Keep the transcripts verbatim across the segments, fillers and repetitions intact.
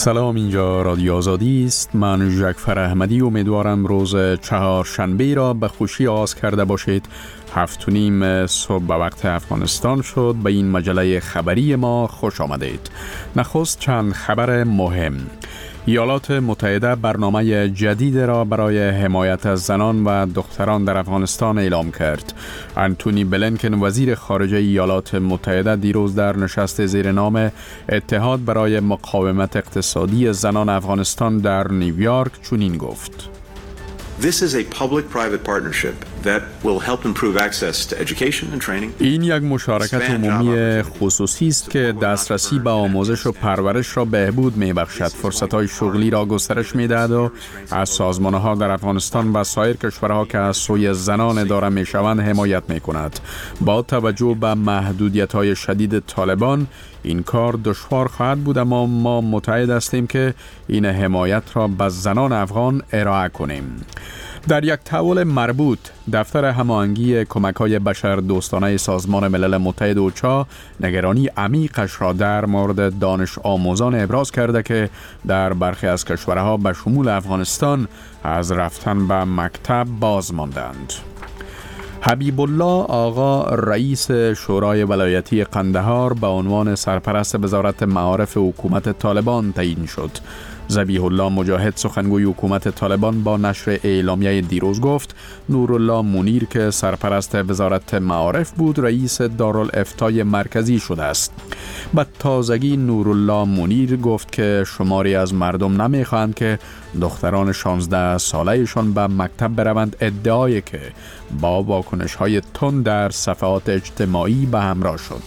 سلام، اینجا رادیو آزادی است. من ژکفر احمدی امیدوارم روز چهارشنبه را به خوشی آغاز کرده باشید. هفت و نیم صبح به وقت افغانستان شد. به این مجله خبری ما خوش آمدید. نخست چند خبر مهم. ایالات متحده برنامه جدید را برای حمایت از زنان و دختران در افغانستان اعلام کرد. انتونی بلینکن وزیر خارجه ایالات متحده دیروز در نشست زیر نام اتحاد برای مقاومت اقتصادی زنان افغانستان در نیویورک چنین گفت: This is a public-private partnership that will help improve access to education and training. این یک مشارکت عمومی خصوصی است که دسترسی به آموزش و پرورش را بهبود می‌بخشد، فرصت‌های شغلی را گسترش می‌دهد و از سازمان‌ها در افغانستان و سایر کشورها که از سوی زنان اداره می‌شوند حمایت می‌کند. با توجه به محدودیت‌های شدید طالبان این کار دشوار خواهد بود، اما ما متعهد هستیم که این حمایت را به زنان افغان ارائه کنیم. در یک تحول مربوط، دفتر هماهنگی کمک‌های بشردوستانه سازمان ملل متحد اوچا نگرانی عمیقش را در مورد دانش آموزان ابراز کرده که در برخی از کشورها به شمول افغانستان از رفتن به مکتب باز ماندند. حبیب الله آقا رئیس شورای ولایتی قندهار به عنوان سرپرست وزارت معارف حکومت طالبان تعیین شد. ذبیح الله مجاهد سخنگوی حکومت طالبان با نشر اعلامیه دیروز گفت نورالله منیر که سرپرست وزارت معارف بود رئیس دارالافتای مرکزی شده است. به تازگی نورالله منیر گفت که شماری از مردم نمیخواهند که دختران شانزده سالهشان به مکتب بروند، ادعایی که با واکنش‌های تند در صفحات اجتماعی به همراه شد.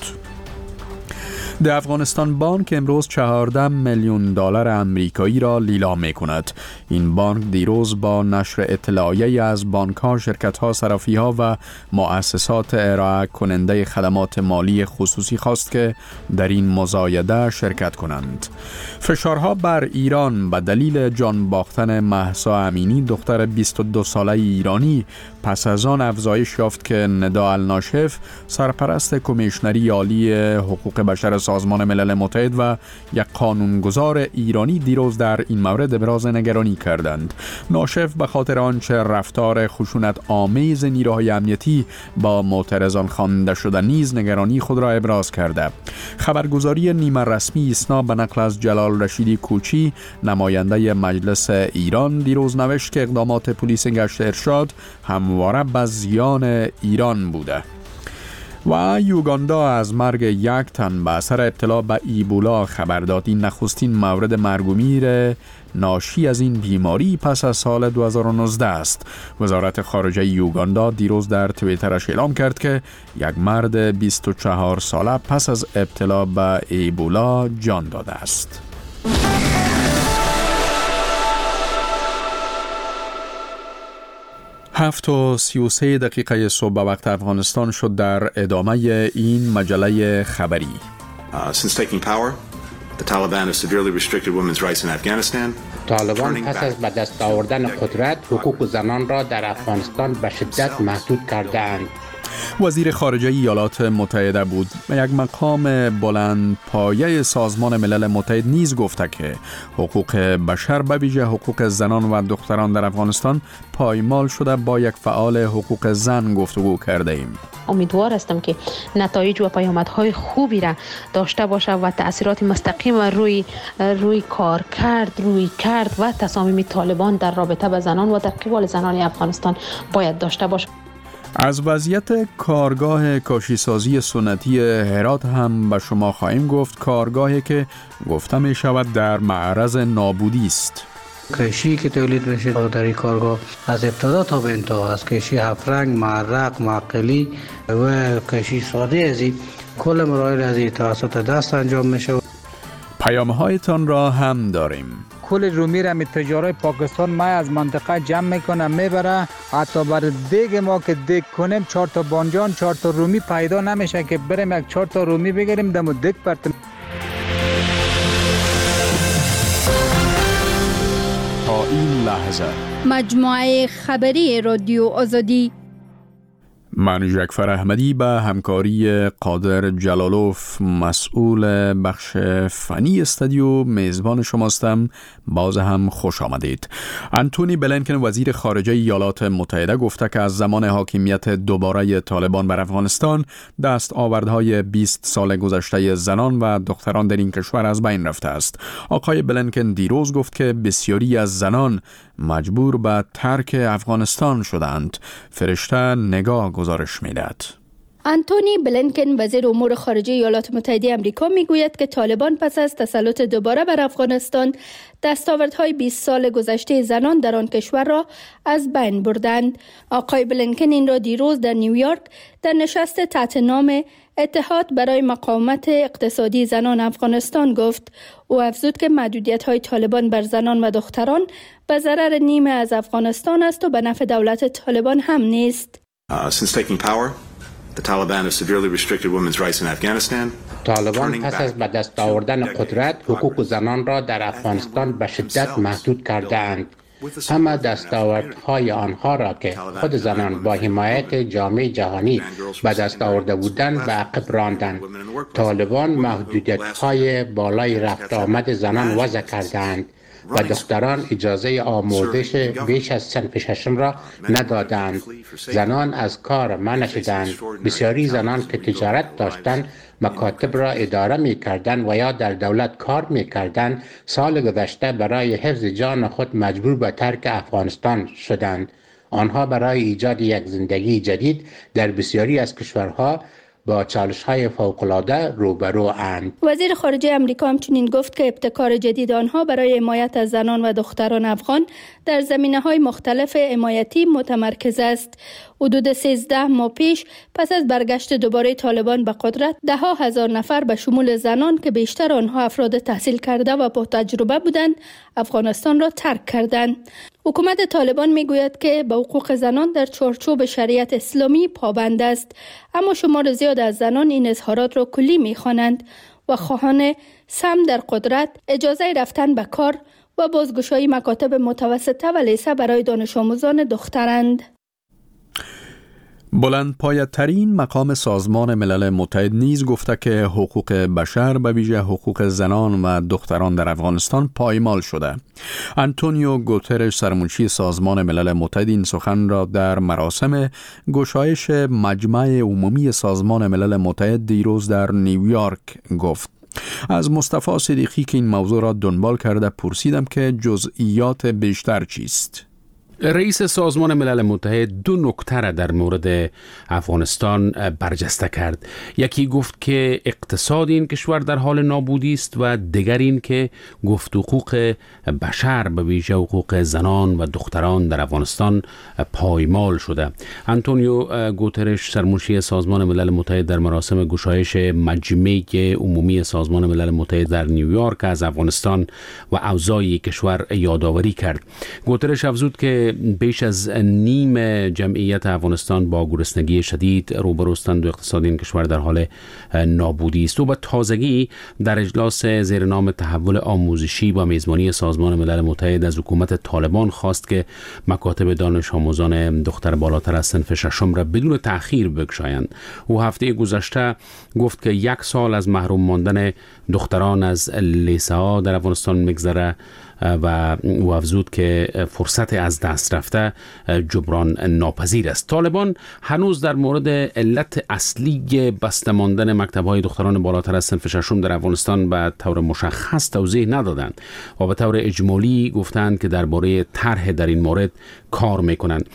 در افغانستان بانک امروز چهارده میلیون دلار امریکایی را لیلام می کند. این بانک دیروز با نشر اطلاعیه‌ای از بانک‌ها، شرکت‌ها، صرافی‌ها و مؤسسات ارائه کننده خدمات مالی خصوصی خواست که در این مزایده شرکت کنند. فشارها بر ایران به دلیل جان باختن مهسا امینی دختر بیست و دو ساله ایرانی پس از آن افزایش یافت که ندا الناشف سرپرست کمیشنری عالی حقوق بشر سازمان ملل متحد و یک قانونگذار ایرانی دیروز در این مورد ابراز نگرانی کردند. ناشف به خاطر آنچه رفتار خشونت آمیز نیروهای امنیتی با معترضان خوانده شده نیز نگرانی خود را ابراز کرده. خبرگزاری نیمه رسمی اسنا به نقل از جلال رشیدی کوچی نماینده مجلس ایران دیروز نوشت که اقدامات پلیس گشت ارشاد همواره به زیان ایران بوده. و یوگاندا از مرگ یک تن به اثر ابتلا به ایبولا خبر داد. این نخستین مورد مرگ و میر ناشی از این بیماری پس از سال دو هزار و نوزده است. وزارت خارجه یوگاندا دیروز در توییترش اعلام کرد که یک مرد بیست و چهار ساله پس از ابتلا به ایبولا جان داده است. هفت و سی و سه دقیقه صبح به وقت افغانستان شد. در ادامه این مجله خبری. Uh, since taking power, the Taliban have severely restricted women's rights in Afghanistan. طالبان پس از به دست آوردن قدرت حقوق زنان را در افغانستان به شدت محدود کردند. وزیر خارجه ایالات متحده بود. یک مقام بلند پایه سازمان ملل متحد نیز گفته که حقوق بشر به ویژه حقوق زنان و دختران در افغانستان پایمال شده. با یک فعال حقوق زن گفتگو کرده ایم. امیدوار هستم که نتایج و پیامدهای خوبی را داشته باشه و تأثیرات مستقیم روی روی کار کرد روی کرد و تصامیم طالبان در رابطه با زنان و در قبال زنان افغانستان باید داشته باشه. از وضعیت کارگاه کاشیسازی سنتی هرات هم به شما خواهیم گفت. کارگاهی که گفته می شود در معرض نابودی است. کشی که تولید میشه در این کارگاه از ابتدا تا به انتها، از کشی هفت رنگ، معرق، معقلی و کشی ساده از این کل مراحل از این توسط دست انجام میشه. پیام‌هایتان را هم داریم. کل رومی را می تجارای پاکستان ما از منطقه جمع میکنه میبره، حتی بر دیگ ما که دیگ کنیم چهار تا بانجان چهار تا رومی پیدا نمیشه که بریم یک چهار تا رومی بگیریم دمو دیگ پرتیم. تا این لحظه مجموعه خبری رادیو آزادی. من جعفر احمدی به همکاری قادر جلالوف مسئول بخش فنی استودیو میزبان شماستم. باز هم خوش آمدید. انتونی بلینکن وزیر خارجه ایالات متحده گفته که از زمان حاکمیت دوباره طالبان بر افغانستان دستاوردهای بیست سال گذشته زنان و دختران در این کشور از بین رفته است. آقای بلینکن دیروز گفت که بسیاری از زنان مجبور به ترک افغانستان شدند. فرشته نگاه گزارش می‌دهد. انتونی بلینکن وزیر امور خارجه ایالات متحده آمریکا میگوید که طالبان پس از تسلط دوباره بر افغانستان دستاوردهای بیست سال گذشته زنان در آن کشور را از بین بردند. آقای بلینکن این را دیروز در نیویورک در نشست تحت نام اتحاد برای مقاومت اقتصادی زنان افغانستان گفت. او افزود که محدودیت‌های طالبان بر زنان و دختران به ضرر نیمه از افغانستان است و به نفع دولت طالبان هم نیست. Uh, since taking power, the Taliban have severely restricted women's rights in Afghanistan. طالبان پس از به دست آوردن قدرت حقوق زنان را در افغانستان به شدت محدود کردند. همه دستاوردهای آنها را که خود زنان با حمایت جامعه جهانی به دست آورده بودند به عقب راندند. طالبان محدودیت‌های بالای رفت آمد زنان وضع کردند و دختران اجازه آموزش بیش از صنف ششم را ندادند. زنان از کار منع شدند. بسیاری زنان که تجارت داشتند مکاتب را اداره می کردند و یا در دولت کار می کردند سال گذشته برای حفظ جان خود مجبور به ترک افغانستان شدند. آنها برای ایجاد یک زندگی جدید در بسیاری از کشورها با چالش‌های فوق‌العاده روبرو اند. وزیر خارجه آمریکا همچنین گفت که ابتکار جدید آنها برای حمایت از زنان و دختران افغان در زمینه‌های مختلف حمایتی متمرکز است. حدود سیزده ماه پیش پس از برگشت دوباره طالبان به قدرت، ده ها هزار نفر به شمول زنان که بیشتر آنها افراد تحصیل کرده و با تجربه بودند، افغانستان را ترک کردند. حکومت طالبان میگوید که به حقوق زنان در چارچوب شریعت اسلامی پابند است، اما شمار زیاد از زنان این اظهارات را کلی می‌خوانند و خواهان سهم در قدرت، اجازه رفتن به کار و بازگشایی مکاتب متوسطه و لیسه برای دانش آموزان دخترند. بلندپایه‌ترین مقام سازمان ملل متحد نیز گفته که حقوق بشر به ویژه حقوق زنان و دختران در افغانستان پایمال شده. آنتونیو گوترش سرمنشی سازمان ملل متحد این سخن را در مراسم گشایش مجمع عمومی سازمان ملل متحد دیروز در نیویورک گفت. از مصطفی صدیقی که این موضوع را دنبال کرده پرسیدم که جزئیات بیشتر چیست. رئیس سازمان ملل متحد دو نکته را در مورد افغانستان برجسته کرد. یکی گفت که اقتصاد این کشور در حال نابودی است و دیگر این که گفت حقوق بشر به ویژه حقوق زنان و دختران در افغانستان پایمال شده. آنتونیو گوترش سرمنشی سازمان ملل متحد در مراسم گشایش مجمع عمومی سازمان ملل متحد در نیویورک از افغانستان و اوضاع کشور یادآوری کرد. گوترش افزود که بیش از نیم جمعیت افغانستان با گرسنگی شدید روبروستند و اقتصاد این کشور در حال نابودی است. و به تازگی در اجلاس زیر نام تحول آموزشی با میزبانی سازمان ملل متحد از حکومت طالبان خواست که مکاتب دانش آموزان دختر بالاتر از صنف ششم را بدون تأخیر بگشایند. او هفته گذشته گفت که یک سال از محروم ماندن دختران از لیسه ها در افغانستان میگذره و او افزود که فرصت از دست رفته جبران ناپذیر است. طالبان هنوز در مورد علت اصلی بسته ماندن مکتب‌های دختران بالاتر از صنف ششم در افغانستان به طور مشخص توضیح ندادند و به طور اجمالی گفتند که درباره طرح در این مورد کار میکنند.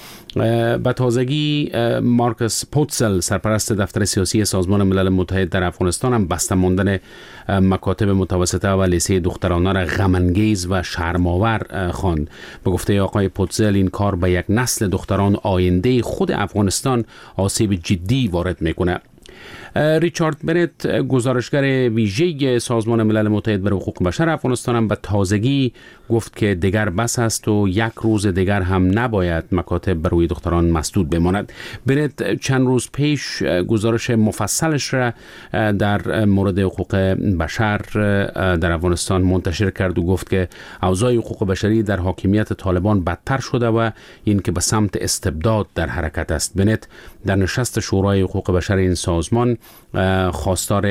به تازگی مارکوس پوتزل سرپرست دفتر سیاسی سازمان ملل متحد در افغانستان هم بسته ماندن مکاتب متوسطه و لیسه دخترانه را غم انگیز و شرم‌آور خواند. به گفته آقای پوتزل این کار به یک نسل دختران آینده خود افغانستان آسیب جدی وارد میکنه. ریچارد بنت، گزارشگر ویژه سازمان ملل متحد برای حقوق بشر افغانستان، هم به تازگی گفت که دیگر بس است و یک روز دیگر هم نباید مکاتب بر روی دختران مسدود بماند. بنت چند روز پیش گزارش مفصلش را در مورد حقوق بشر در افغانستان منتشر کرد و گفت که اوضاع حقوق بشری در حاکمیت طالبان بدتر شده و این که به سمت استبداد در حرکت است. بنت در نشست شورای حقوق بشر این سازمان خواستار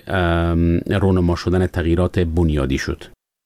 رونما شدن تغییرات بنیادی شد.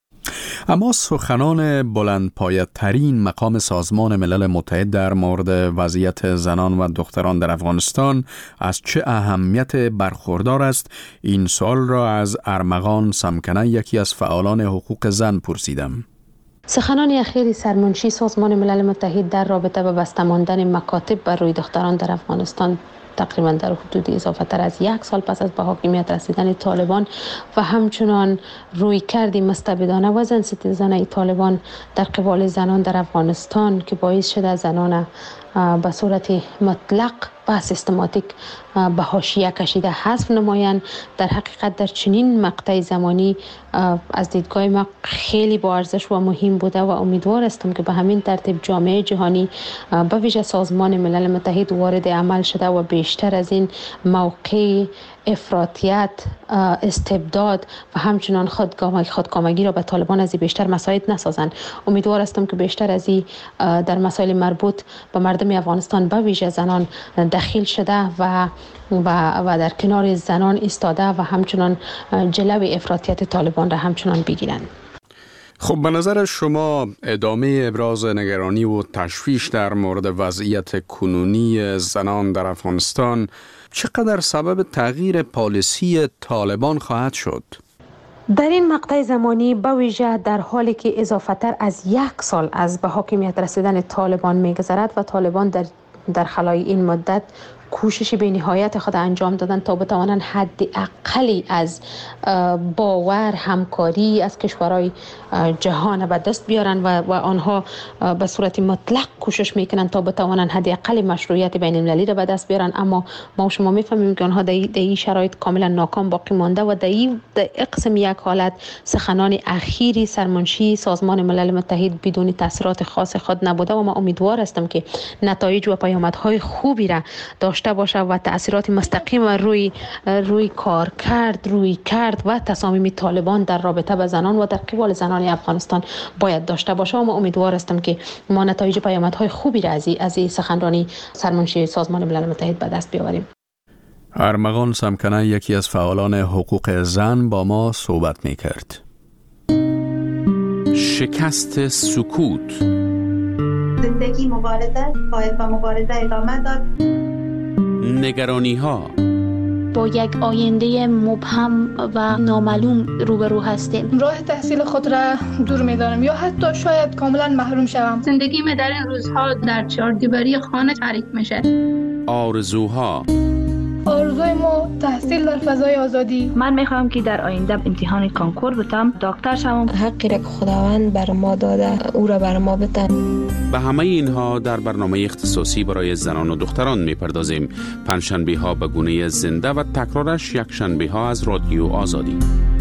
اما سخنان بلندپایه‌ترین مقام سازمان ملل متحد در مورد وضعیت زنان و دختران در افغانستان از چه اهمیت برخوردار است؟ این سوال را از ارمغان سمکنه، یکی از فعالان حقوق زن، پرسیدم. سخنان اخیر سرمنشی سازمان ملل متحد در رابطه با بسته ماندن مکاتب بر روی دختران در افغانستان تقریبا در حدود اضافه تر از یک سال پس از به حاکمیت رسیدن طالبان و همچنان روی کردی مستبدانه و زن ستیزانه طالبان در قبال زنان در افغانستان که باعث شده زنان به صورت مطلق و سیستماتیک به حاشیه کشیده حذف نمایند، در حقیقت در چنین مقطع زمانی از دیدگاه ما خیلی با ارزش و مهم بوده و امیدوار هستم که به همین ترتیب جامعه جهانی به ویژه سازمان ملل متحد وارد عمل شده و بیشتر از این موقع افراطیت، استبداد و همچنان خودکامگی را به طالبان از بیشتر مساعد نسازند. امیدوار هستم که بیشتر از این در مسائل مربوط به مردم افغانستان به ویژه زنان دخیل شده و و و در کنار زنان ایستاده و همچنان جلوی افراطیت طالبان را همچنان بگیرند. خب به نظر شما ادامه ابراز نگرانی و تشویش در مورد وضعیت کنونی زنان در افغانستان چقدر سبب تغییر پالیسی طالبان خواهد شد؟ در این مقطع زمانی به ویژه در حالی که اضافه تر از یک سال از به حاکمیت رسیدن طالبان می‌گذرد و طالبان در در خلال این مدت کوششی به نهایت خود انجام دادن تا بتوانند حد اقلی از باور همکاری از کشورهای جهان به دست بیارن و, و آنها به صورت مطلق کوشش میکنن تا بتوانند حد اقل مشروعیت بین المللی را به دست بیارن، اما ما شما میفهمیم که آنها در این شرایط کاملا ناکام باقی مانده و در این قسم یک حالت سخنان اخیری سرمنشی سازمان ملل متحد بدون تاثیرات خاص خود نبوده و ما امیدوار هستم که نتایج و پیامدهای خوبی را داشته باشه و تأثیرات مستقیم روی روی کار کرد روی کرد و تصامیم طالبان در رابطه با زنان و در قبال زنان افغانستان باید داشته باشه و ما امیدوار هستم که ما نتایج پیامدهای خوبی را از این سخنرانی سرمنشی سازمان ملل متحد به دست بیاوریم. ارمغان سمکنه، یکی از فعالان حقوق زن، با ما صحبت می‌کرد. شکست سکوت. زندگی مبارزه، باید با مبارزه ادامه داد. نگرانی ها. با یک آینده مبهم و نامعلوم روبرو هستیم. راه تحصیل خود را دور می‌دانم یا حتی شاید کاملا محروم شوم. زندگی من در این روزها در چهاردیواری خانه تعریف میشه. آرزوها. آرزوی ما تحصیل در فضای آزادی. من میخوام که در آینده امتحان کانکور بتم، دکتر شوم. حقی را که خداوند بر ما داده او را بر ما بتن. به همه اینها در برنامه اختصاصی برای زنان و دختران میپردازیم. پنجشنبه ها به گونه زنده و تکرارش یک شنبه ها از رادیو آزادی.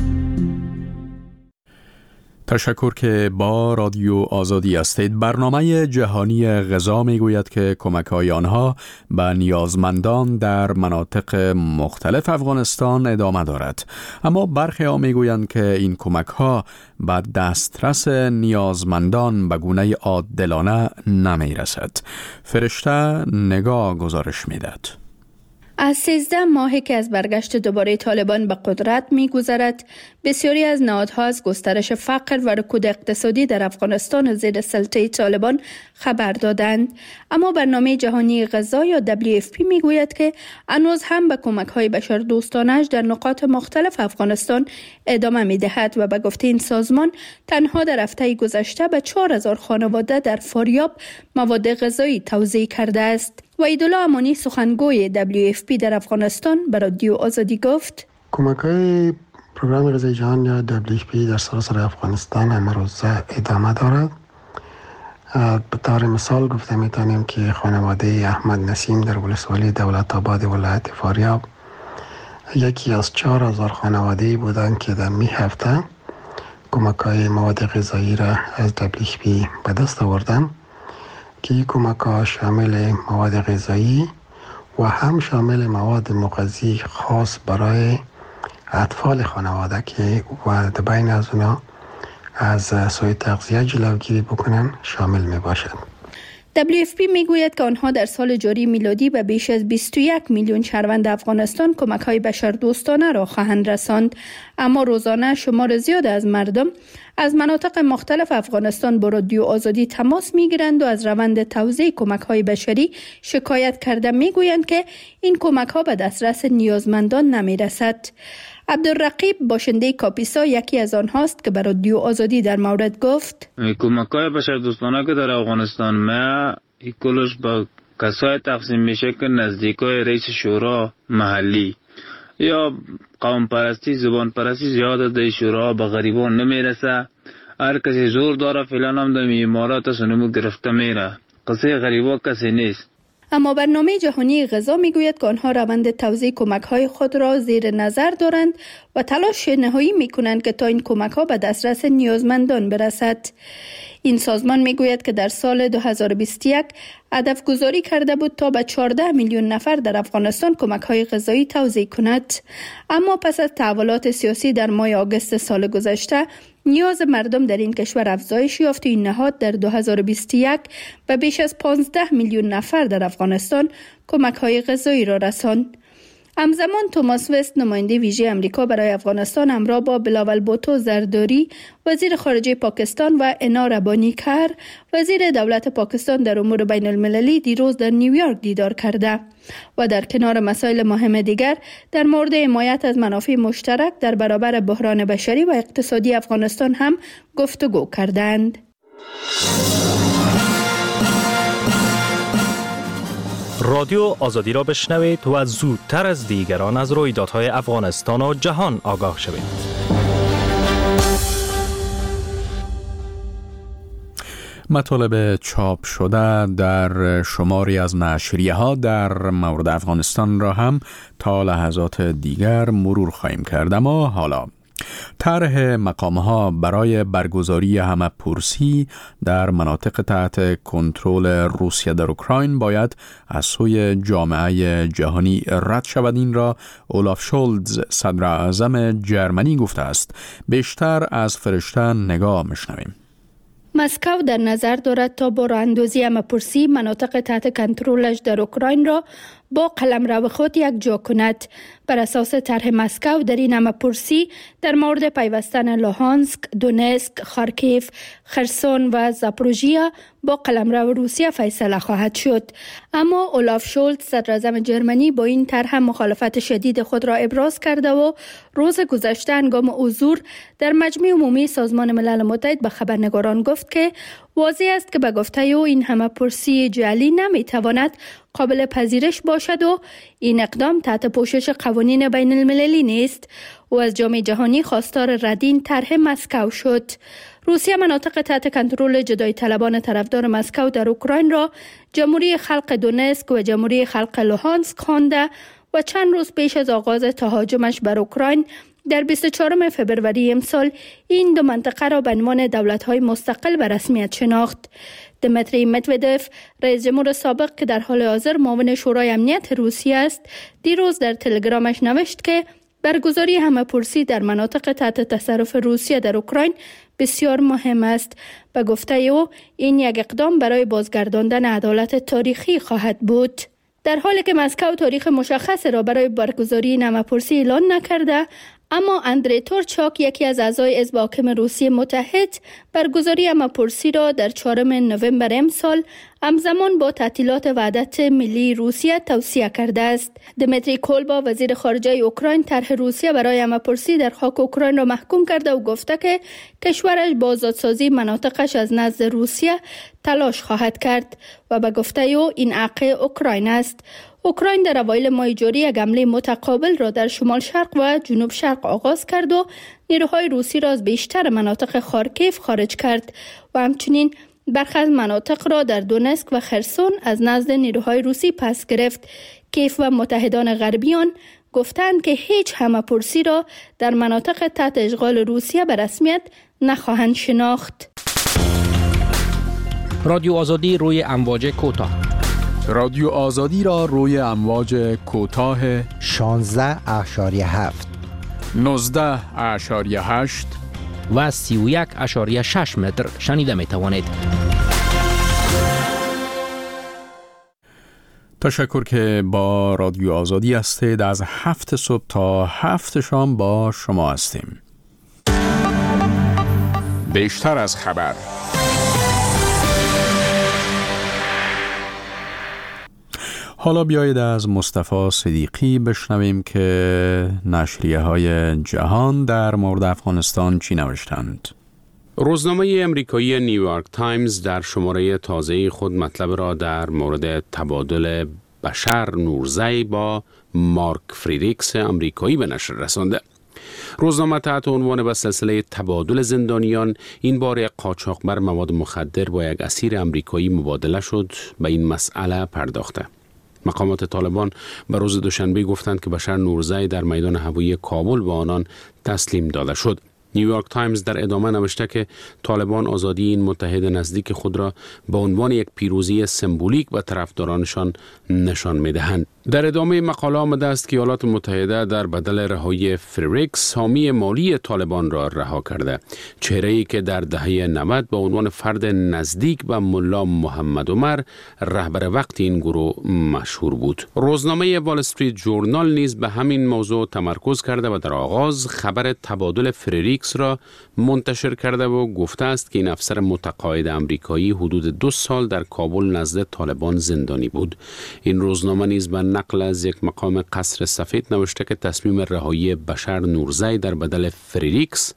تشکر که با رادیو آزادی هستید. برنامه جهانی غذا میگوید که کمک‌های آنها به نیازمندان در مناطق مختلف افغانستان ادامه دارد، اما برخی ها میگویند که این کمک‌ها به دسترس نیازمندان به گونه عادلانه نمیرسد. فرشته نگاه گزارش میداد. از سیزده ماهی که از برگشت دوباره طالبان به قدرت می‌گذرد، بسیاری از نهادها از گسترش فقر و رکود اقتصادی در افغانستان زیر سلطه طالبان خبر دادند، اما برنامه جهانی غذا یا دبلیو اف پی میگوید که هنوز هم به کمک‌های بشردوستانه‌اش در نقاط مختلف افغانستان ادامه می‌دهد و به گفته این سازمان تنها در هفته گذشته به چهار هزار خانواده در فاریاب مواد غذایی توزیع کرده است. وحیدالله امانی سخنگوی دبلیو اف پی در افغانستان به رادیو آزادی گفت: کمک‌های پروگرام غذای جهان یا دبلیو اف پی در سراسر افغانستان امروز ادامه دارد. به طور مثال گفته میتونیم که خانواده احمد نسیم در ولسوالی دولت آباد ولایت فاریاب یکی از چهار هزار خانواده‌ای بودند که در می هفته کمک‌های مواد غذایی را از دبلیو اچ پی به دست آوردند که این کمک‌ها شامل مواد غذایی و هم شامل مواد مغذی خاص برای اطفال خانواده که و در بین از اونا از سوء تغذیه جلوگیری بکنن شامل می باشد. دبلیو اف پی میگوید که آنها در سال جاری میلادی به بیش از بیست و یک میلیون شهروند افغانستان کمک‌های بشردوستانه را خواهند رساند، اما روزانه شمار زیاد از مردم از مناطق مختلف افغانستان با رادیو آزادی تماس میگیرند و از روند توزیع کمک‌های بشری شکایت کرده میگویند که این کمک‌ها به دسترس نیازمندان نمیرسد. عبدالرقیب باشنده کاپیسا یکی از آنهاست که به رادیو آزادی در مورد گفت کمک‌های بشردوستانه که در افغانستان ما کلش با کسای تقسیم میشه که نزدیکای رئیس شورا محلی یا قوم پرستی زبان پرستی زیاد در شورا به غریبان نمیرسه. هر کسی زور داره فعلا هم در امارات سنمو گرفته میره، قصه غریبا کسی نیست. اما برنامه جهانی غذا میگوید که آنها روند توزیع کمک‌های خود را زیر نظر دارند و تلاش نهایی میکنند که تا این کمک‌ها به دسترس نیازمندان برسد. این سازمان میگوید که در سال دو هزار و بیست و یک هدف گذاری کرده بود تا به چهارده میلیون نفر در افغانستان کمک‌های غذایی توزیع کند، اما پس از تحولات سیاسی در ماه آگوست سال گذشته نیاز مردم در این کشور افزایش یافت و این نهاد در دو هزار و بیست و یک به بیش از پانزده میلیون نفر در افغانستان کمک‌های غذایی را رساند. همزمان توماس وست نماینده ویژه امریکا برای افغانستان همراه با بلاول بوتو زرداری وزیر خارجه پاکستان و انا ربانی کر وزیر دولت پاکستان در امور بین المللی دیروز در نیویورک دیدار کرده و در کنار مسائل مهم دیگر در مورد حمایت از منافع مشترک در برابر بحران بشری و اقتصادی افغانستان هم گفتگو کردند. رادیو آزادی را بشنوید و زودتر از دیگران از رویدادهای افغانستان و جهان آگاه شوید. مطالب چاپ شده در شماری از نشریه ها در مورد افغانستان را هم تا لحظات دیگر مرور خواهیم کرد. اما حالا طرح مقام‌ها برای برگزاری همه‌پرسی در مناطق تحت کنترل روسیه در اوکراین باید از سوی جامعه جهانی رد شود. این را اولاف شولز صدر اعظم جرمنی گفته است. بیشتر از فرشته نگاه می‌شنویم. مسکو در نظر دارد تا با راه اندازی همه‌پرسی مناطق تحت کنترلش در اوکراین را با قلمرو خود یک جا کند. بر اساس طرح مسکو در این همه‌پرسی در مورد پیوستن لوهانسک، دونسک، خارکیف، خرسون و زاپوروژیا با قلمرو روسیه فیصله خواهد شد. اما اولاف شولز صدر اعظم جرمنی با این طرح مخالفت شدید خود را ابراز کرده و روز گذشته هنگام حضور در مجمع عمومی سازمان ملل متحد به خبرنگاران گفت که واضح است که به گفته او این همه‌پرسی جعلی نمیتواند قابل پذیرش باشد و این اقدام تحت پوشش قوانین بین المللی نیست و از جامعه جهانی خواستار رد این طرح مسکو شد. روسیه مناطق تحت کنترل جدای طلبان طرفدار مسکو در اوکراین را جمهوری خلق دونسک و جمهوری خلق لوهانسک خوانده و چند روز پیش از آغاز تهاجمش بر اوکراین در بیست و چهارم فبروری امسال این دو منطقه را به عنوان دولت‌های مستقل به رسمیت شناخت. دمیتری مدودف رئیس جمهور سابق که در حال حاضر معاون شورای امنیت روسیه است دیروز در تلگرامش نوشت که برگزاری همه‌پرسی در مناطق تحت تصرف روسیه در اوکراین بسیار مهم است. به گفته او این یک اقدام برای بازگرداندن عدالت تاریخی خواهد بود. در حالی که مسکو تاریخ مشخص را برای برگزاری همه‌پرسی اعلان نکرده، اما اندری تورچاک یکی از اعضای حزب حاکم روسیه متحد برگزاری همه‌پرسی را در چهارم نوامبر امسال همزمان با تعطیلات وحدت ملی روسیه توصیه کرده است. دمیتری کولبا وزیر خارجه اوکراین طرح روسیه برای همه‌پرسی در خاک اوکراین را محکوم کرده و گفته که کشورش با آزادسازی مناطقش از نزد روسیه تلاش خواهد کرد و به گفته او این حق اوکراین است. اوکراین در اوایل ماه جاری یک حمله متقابل را در شمال شرق و جنوب شرق آغاز کرد و نیروهای روسی را از بیشتر مناطق خارکیف خارج کرد و همچنین برخی از مناطق را در دونسک و خرسون از نزد نیروهای روسی پس گرفت. کیف و متحدان غربیان گفتند که هیچ همه‌پرسی را در مناطق تحت اشغال روسیه به رسمیت نخواهند شناخت. رادیو آزادی روی امواج کوتاه. رادیو آزادی را روی امواج کوتاه شانزده اشاری هفت، نوزده اشاری هشت و سی و یک اشاری شش متر شنیده می توانید. تشکر که با رادیو آزادی هستید. از هفت صبح تا هفت شام با شما هستیم. بیشتر از خبر. حالا بیایید از مصطفی صدیقی بشنویم که نشریه های جهان در مورد افغانستان چی نوشتند. روزنامه امریکایی نیویورک تایمز در شماره تازه خود مطلب را در مورد تبادل بشر نورزی با مارک فریدریکس امریکایی به نشر رسانده. روزنامه تحت عنوان به سلسله تبادل زندانیان این بار قاچاقبر مواد مخدر با یک اسیر امریکایی مبادله شد به این مسئله پرداخته. مقامات طالبان به روز دوشنبه گفتند که بشر نورزی در میدان هوایی کابل به آنان تسلیم داده شد. نیویورک تایمز در ادامه نوشته که طالبان آزادی این متحد نزدیک خود را به عنوان یک پیروزی سمبولیک به طرفدارانشان نشان می‌دهند. در ادامه مقاله آمده است که ایالات متحده در بدل رهایی فریدریکس حامی مالی طالبان را رها کرده، چهره‌ای که در دهه نود به عنوان فرد نزدیک به ملا محمد عمر رهبر وقت این گروه مشهور بود. روزنامه وال استریت جورنال نیز به همین موضوع تمرکز کرده و در آغاز خبر تبادل فریدریکس را منتشر کرده و گفته است که این افسر متقاعد آمریکایی حدود دو سال در کابل نزد طالبان زندانی بود. این روزنامه نیز به نقل از یک مقام قصر سفید نوشته که تصمیم رهایی بشر نورزی در بدل فریدریکس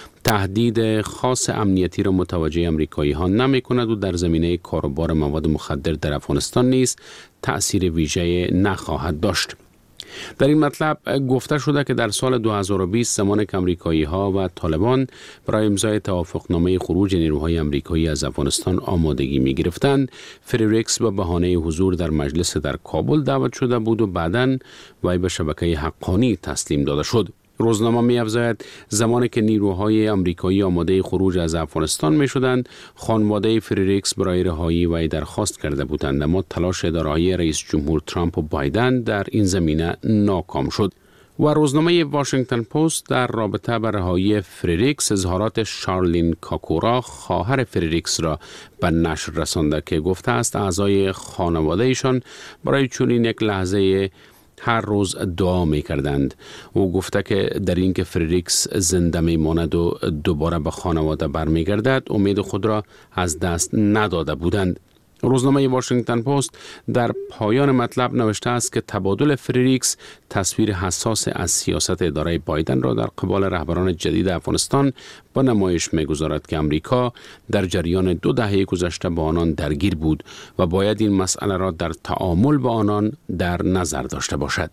تهدید خاص امنیتی را متوجه امریکایی ها نمی کند و در زمینه کاروبار مواد مخدر در افغانستان نیز تأثیر ویژه نخواهد داشت. در این مطلب گفته شده که در سال دو هزار و بیست زمانی که امریکایی ها و طالبان برای امضای توافقنامه خروج نیروهای امریکایی از افغانستان آمادگی می گرفتند، فریدریکس به بهانه حضور در مجلس در کابل دعوت شده بود و بعداً وی به شبکه حقانی تسلیم داده شد. روزنامه می افزاید زمانی که نیروهای امریکایی آماده خروج از افغانستان می شدند، خانواده فریدریکس برای رهایی وی درخواست کرده بودند، اما تلاش اداره‌ای رئیس جمهور ترامپ و بایدن در این زمینه ناکام شد. و روزنامه واشنگتن پست در رابطه با رهایی فریدریکس اظهارات شارلین کاکورا خواهر فریدریکس را به نشر رسانده که گفته است اعضای خانواده ایشان برای چنین یک لحظه هر روز دعا می کردند. او گفته که در این که فریدریکس زنده می ماند و دوباره به خانواده برمی گردد امید خود را از دست نداده بودند. روزنامه واشنگتن پست در پایان مطلب نوشته است که تبادل فریدریکس تصویر حساس از سیاست اداره بایدن را در قبال رهبران جدید افغانستان با نمایش می‌گذارد که امریکا در جریان دو دهه گذشته با آنان درگیر بود و باید این مسئله را در تعامل با آنان در نظر داشته باشد.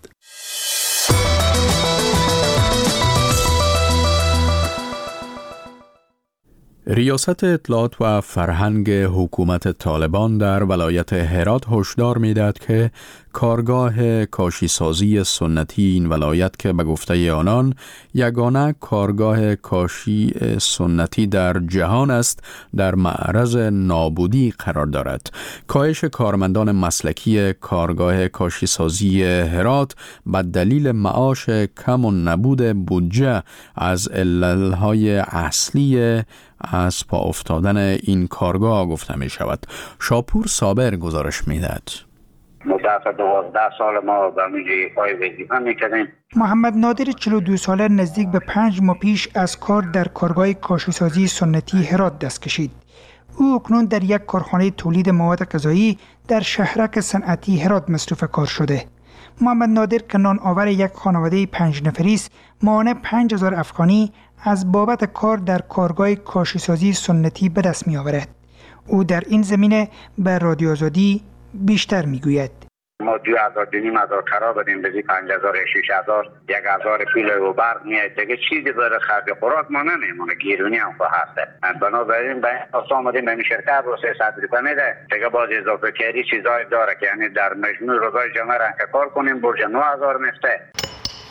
ریاست اطلاعات و فرهنگ حکومت طالبان در ولایت هرات هشدار می‌دهد که کارگاه کاشیسازی سنتی این ولایت که به گفته آنان یگانه کارگاه کاشی سنتی در جهان است در معرض نابودی قرار دارد. کاهش کارمندان مسلکی کارگاه کاشیسازی هرات به دلیل معاش کم و نبود بودجه از علتهای اصلی از پا افتادن این کارگاه گفته می شود. شاپور صابر گزارش می دهد. مدت دوازده سال ما به میجه پای وظیفه میکردیم. محمد نادر چهل و دو ساله نزدیک به پنج ماه پیش از کار در کارگاه کاشیسازی سنتی هرات دست کشید. او اکنون در یک کارخانه تولید مواد غذایی در شهرک صنعتی هرات مصروف کار شده. محمد نادر که نان آور یک خانواده پنج نفری است، ماهانه پنج هزار افغانی از بابت کار در کارگاه کاشیسازی سنتی به دست می آورد. او در این زمینه به رادیو آزادی بیشتر می گوید. ما دو هزار دنیم هزار کرا بدیم بزی پنج هزار شیش هزار یک هزار پیل و برق میاد دیگه چیزی برای خرج خوراک ما نمیمونه، گیرونی هم خواهد هسته. بنابراین به این آمدیم به این شرکت رو سیصد روپیه میده دیگه باز اضافه کردی چیزای داره که یعنی در مجموع روزای جمعه رنگ کار کنیم برج نه هزار میفته.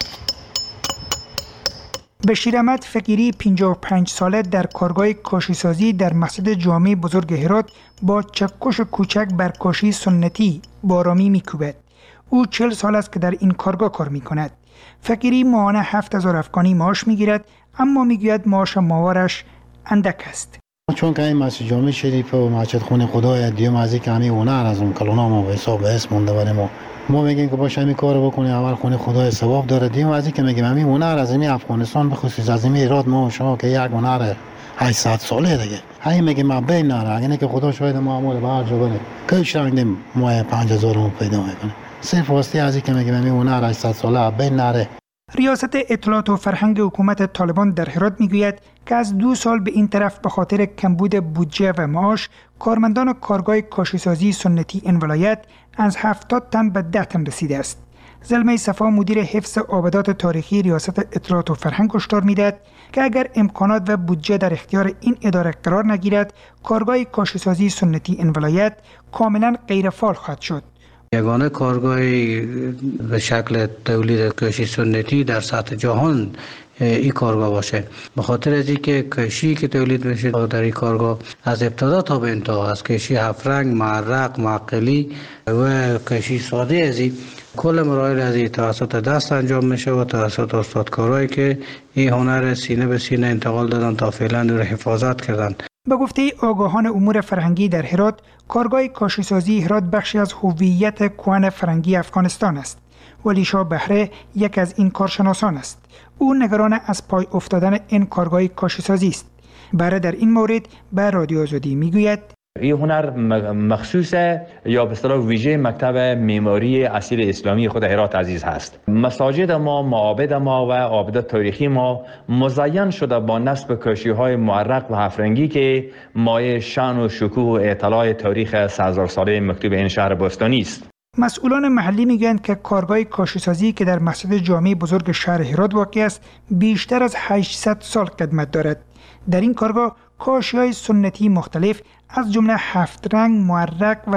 بشیر احمد فقیری پنجاه و پنج ساله در کارگاه کاشیسازی در مسجد جامع بزرگ هرات با چکش کوچک بر کاشی سنتی با آرامی میکوبد. او چهل سال است که در این کارگاه کار میکند. فقیری ماهانه هفت هزار افغانی معاش میگیرد، اما میگوید معاش ماهوارش اندک است. چون که این مسجد جامع شریف و مسجد خونه خدای دیو از اینکه همین هنر از اون کلونا ما به حساب اسم مونده بریم ما ما میگیم که باشه همین کارو بکنه، اول خونه خدای ثواب داره، دیو از اینکه میگیم همین هنر از این افغانستان به خصوص از این ایراد ما و شما که یک هنر هشتصد ساله دیگه همین میگیم ما بین نره، اگه که خدا شاید معمول به هر جا بره که شنگیم ما پنج هزار رو پیدا میکنه، صرف واسطه از اینکه میگیم همین هنر هشتصد ساله بین نره. ریاست اطلاعات و فرهنگ حکومت طالبان در هرات میگوید که از دو سال به این طرف به خاطر کمبود بودجه و معاش کارمندان کارگاه کاشیسازی سنتی این ولایت از هفتاد تن به ده تن رسیده است. زلمه صفا مدیر حفظ آبادات تاریخی ریاست اطلاعات و فرهنگ هشدار میدهد که اگر امکانات و بودجه در اختیار این اداره قرار نگیرد، کارگاه کاشیسازی سنتی این ولایت کاملا غیر فعال خواهد شد. یگانه کارگاهی به شکل تولید کاشی سنتی در سطح جهان این کارگاه باشه، به خاطر از اینکه کاشی که تولید میشه در این کارگاه از ابتدا تا به انتها، از کاشی هفت رنگ، معرق، معقلی و کاشی ساده از این کل مراحل از این توسط دست انجام میشه و توسط استادکارایی که این هنر سینه به سینه انتقال دادن تا فعلا رو حفاظت کردن. به گفته آگاهان امور فرهنگی در هرات، کارگاه کاشیسازی هرات بخشی از هویت کهن فرهنگی افغانستان است. ولی شاه بهره یک از این کارشناسان است. او نگران از پای افتادن این کارگاه کاشیسازی است. بهره در این مورد به رادیو آزادی میگوید این هنر مخصوص یا به اصطلاح ویژه مکتب معماری اصیل اسلامی خود هرات عزیز هست. مساجد ما، معابد ما و آبادات تاریخی ما مزین شده با نصب کاشی‌های معرق و هفت رنگی که مایه شأن و شکوه و اطلاع تاریخ سه هزار ساله مکتوب این شهر باستانی است. مسئولان محلی میگویند که کارگاه کاشیسازی که در مسجد جامع بزرگ شهر هرات واقع است، بیشتر از هشتصد سال قدمت دارد. در این کارگاه کاشی‌های سنتی مختلف از جمله هفت رنگ، معرق و